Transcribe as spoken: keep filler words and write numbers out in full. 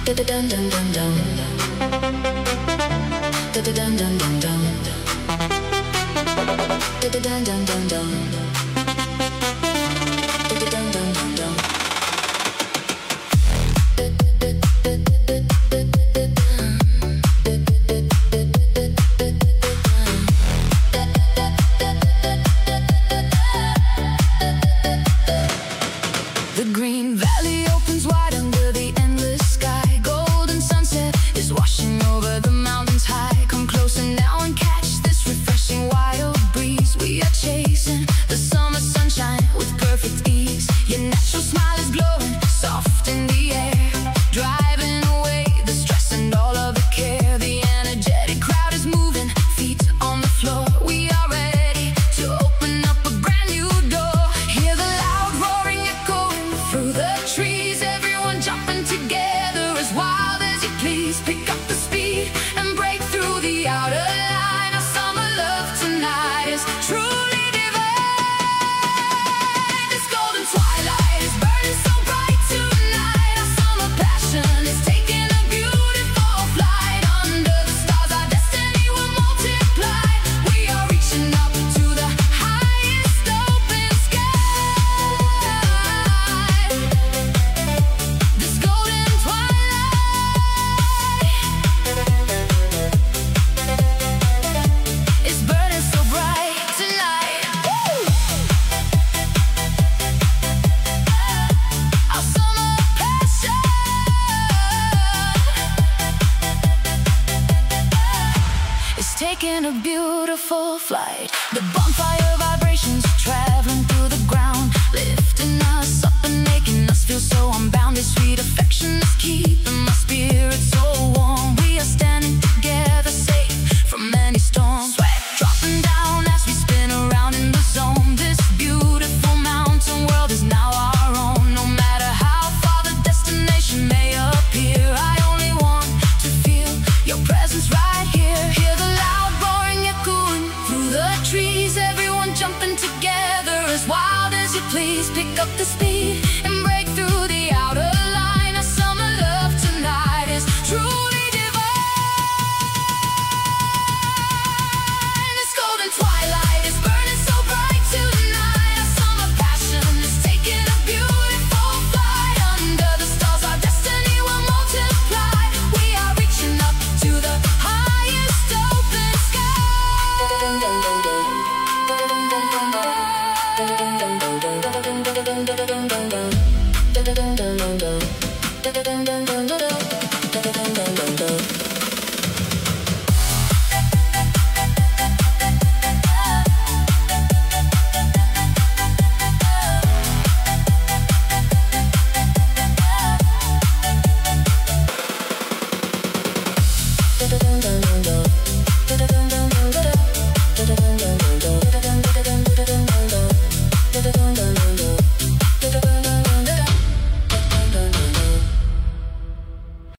The green valley opens wide under the endless sky. Golden sunset is washing over the mountains high. Come closer now and catch this refreshing wild breeze. We are chasing the summer sunshine with perfect ease. Your natural smile is glowing soft in the air, driving away the stress and all of the care. The energetic crowd is moving, feet on the floor. We are ready to open up a brand new door. Hear the loud roaring echoing through the trees. Everyone jumping together as wild as you please. Pick up the speed and break through the outer line. Our summer love tonight is truly divine. This golden twilight is burning so bright tonight. Our summer passion is taking a beautiful flight. Under the stars our destiny will multiply. We are reaching up to the highest open sky. This golden twilight is burning so bright tonight. Woo! Our summer passion is taking a beautiful flight. The bonfire vibrations traveling through the ground, lifting us up and making us feel so unbound. This sweet affection is keeping my spirit so warm. We are standing together, safe from any storm. Sweat dropping down as we spin around in the zone. This beautiful mountain world is now our own. No matter how far the destination may appear, I only want to feel your presence right here. Hear the loud roaring echoing through the trees. Everyone jumping together as wild as you please. Pick up the speed and break through the outer line. Our summer love tonight is truly divine. This golden twilight is burning so bright tonight. Our summer passion is taking a beautiful flight. Under the stars our destiny will multiply. We are reaching up to the highest open sky.